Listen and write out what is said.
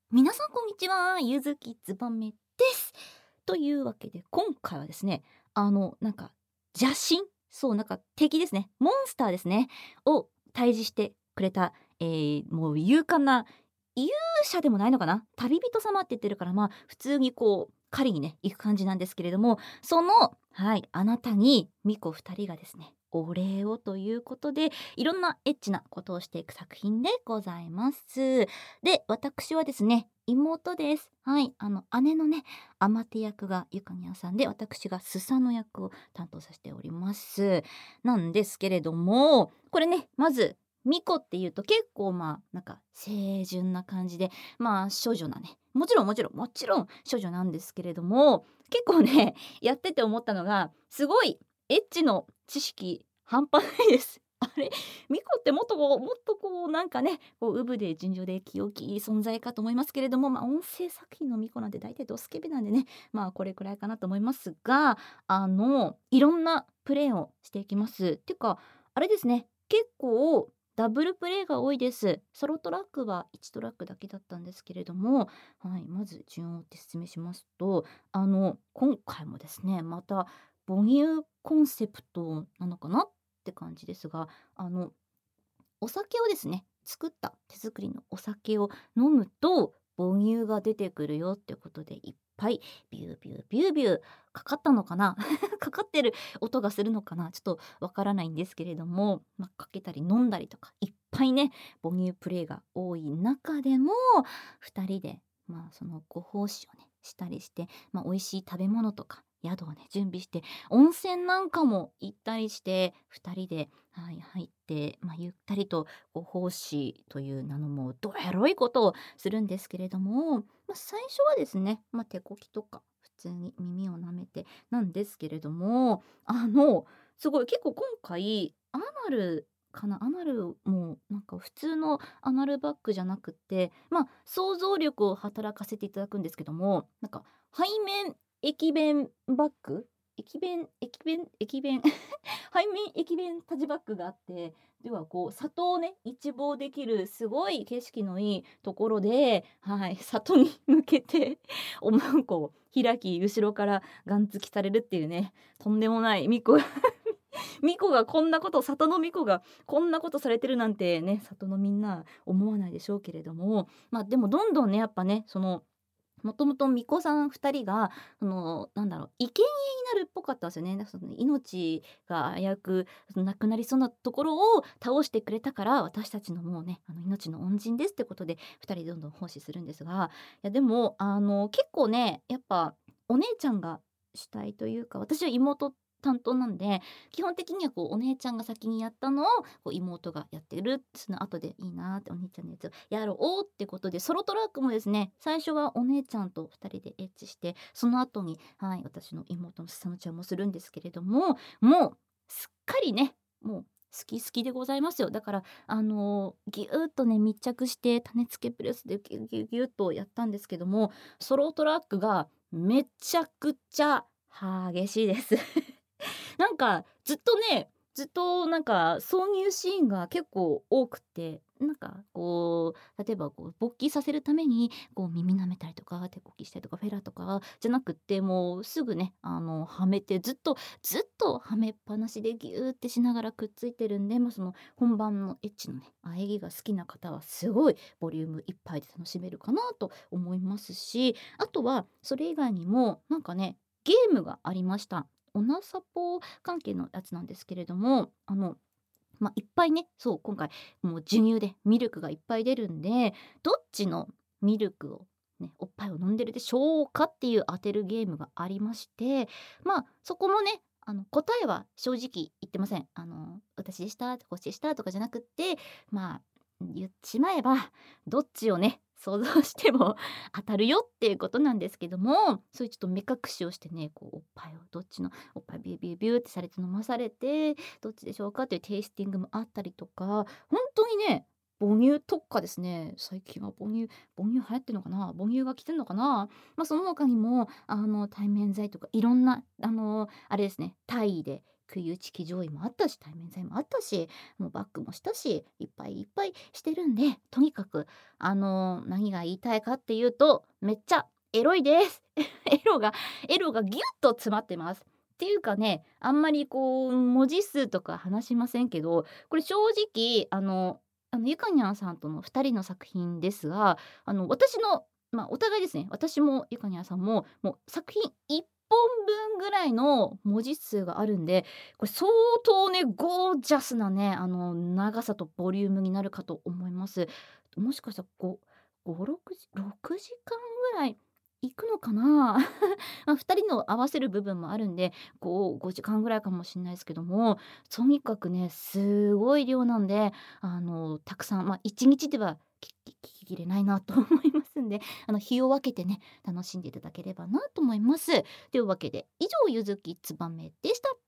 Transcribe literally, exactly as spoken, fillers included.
皆さんこんにちは、ゆずきつばめです。というわけで今回はですね、あのなんか邪神、そうなんか敵ですね、モンスターですねを退治してくれた、えー、もう勇敢な勇者でもないのかな、旅人様って言ってるから、まあ普通にこう狩りにね行く感じなんですけれども、そのはいあなたに巫女ふたりがですねお礼をということで、いろんなエッチなことをしていく作品でございます。で、私はですね、妹です。はい、あの姉のね、アマテ役がゆかにゃんさんで、私がスサノ役を担当させております。なんですけれども、これね、まず巫女っていうと結構まあなんか清純な感じで、まあ処女なね、もちろんもちろんもちろん処女なんですけれども、結構ねやってて思ったのが、すごいエッチの知識半端ないです。あれ、巫女ってもっとこうもっとこうなんかね、こううぶで純情で清き存在かと思いますけれども、まあ音声作品の巫女なんて大体ドスケベなんでね、まあこれくらいかなと思いますが、あのいろんなプレイをしていきます。っていうかあれですね、結構ダブルプレイが多いです。ソロトラックはいちトラックだけだったんですけれども、はい、まず順を追って説明しますと、あの今回もですね、また母乳コンセプトなのかなって感じですが、あのお酒をですね、作った手作りのお酒を飲むと母乳が出てくるよってことで、いっぱいビュービュービュービューかかったのかなかかってる音がするのかな、ちょっとわからないんですけれども、まあ、かけたり飲んだりとかいっぱいね母乳プレイが多い中でも、ふたりでまあそのご奉仕をねしたりして、まあ、美味しい食べ物とか宿をね準備して、温泉なんかも行ったりして、ふたりで、はい、入って、まあ、ゆったりとご奉仕という名のもうどエロいことをするんですけれども、まあ、最初はですね、まあ、手こきとか普通に耳を舐めてなんですけれども、あのすごい結構今回アナルかな、アナルもなんか普通のアナルバッグじゃなくて、まあ想像力を働かせていただくんですけども、なんか背面駅弁バッグ、駅弁駅弁駅弁背面駅弁タジバッグがあって、ではこう里をね一望できるすごい景色のいいところで、はい、里に向けておまんこを開き、後ろからガン突きされるっていうね、とんでもない巫女巫女がこんなこと、里の巫女がこんなことされてるなんてね、里のみんな思わないでしょうけれども、まあでもどんどんねやっぱね、そのもともと巫女さんふたりが、そのなんだろう、生贄になるっぽかったんですよね。なんかその命が危うくその亡くなりそうなところを倒してくれたから、私たちのもうね、あの命の恩人ですってことでふたりどんどん奉仕するんですが、いやでもあの結構ね、やっぱお姉ちゃんが主体というか、私は妹担当なんで、基本的にはこうお姉ちゃんが先にやったのをこう妹がやってる、その後でいいなってお兄ちゃんのやつをやろうってことで、ソロトラックもですね、最初はお姉ちゃんとふたりでエッチして、その後にはい私の妹のすさのちゃんもするんですけれども、もうすっかりね、もう好き好きでございますよ。だからあのぎゅーっとね密着して種付けプレスでギュギュギュッとやったんですけども、ソロトラックがめちゃくちゃ激しいですなんかずっとね、ずっとなんか挿入シーンが結構多くて、なんかこう例えばこう勃起させるためにこう耳舐めたりとか手こきしたりとかフェラとかじゃなくって、もうすぐねあのはめてずっとずっとはめっぱなしでギューってしながらくっついてるんで、まあ、その本番のエッチのね喘ぎが好きな方はすごいボリュームいっぱいで楽しめるかなと思いますし、あとはそれ以外にもなんかねゲームがありました。オナサポ関係のやつなんですけれども、あの、まあ、いっぱいね、そう今回もう授乳でミルクがいっぱい出るんで、どっちのミルクをね、おっぱいを飲んでるでしょうかっていう当てるゲームがありまして、まあ、そこもね、あの答えは正直言ってません。あの私でしたとかこっちでしたとかじゃなくって、まあ言っちまえばどっちをね想像しても当たるよっていうことなんですけども、そういうちょっと目隠しをしてね、こうおっぱいをどっちのおっぱいビュービュービューってされて飲まされて、どっちでしょうかっていうテイスティングもあったりとか、本当にね母乳特化ですね。最近は母乳母乳流行ってるのかな、母乳が来てんのかな。まあその他にもあの対面剤とかいろんなあのあれですね、タイで空輸チキ上位もあったし、対面剤もあったし、もうバッグもしたし、いっぱいいっぱいしてるんで、とにかくあの何が言いたいかっていうと、めっちゃエロいです。エロがエロがギュッと詰まってます。っていうかね、あんまりこう文字数とか話しませんけど、これ正直あのあのゆかにゃんさんとのふたりの作品ですが、あの私のまあお互いですね、私もゆかにゃんさんももう作品いっぽんぶんぐらいの文字数があるんで、これ相当ねゴージャスなねあの長さとボリュームになるかと思います。もしかしたらご、ご、ろくじ、ろくじかんぐらい行くのかな。まあ、ふたりの合わせる部分もあるんで、ご、ごじかんぐらいかもしれないですけども、とにかくね、すごい量なんで、あの、たくさん、まあ、いちにちでは聞き聞ききれないなと思いますんで、あの、日を分けてね、楽しんでいただければなと思います。というわけで、以上、ゆずきつばめでした。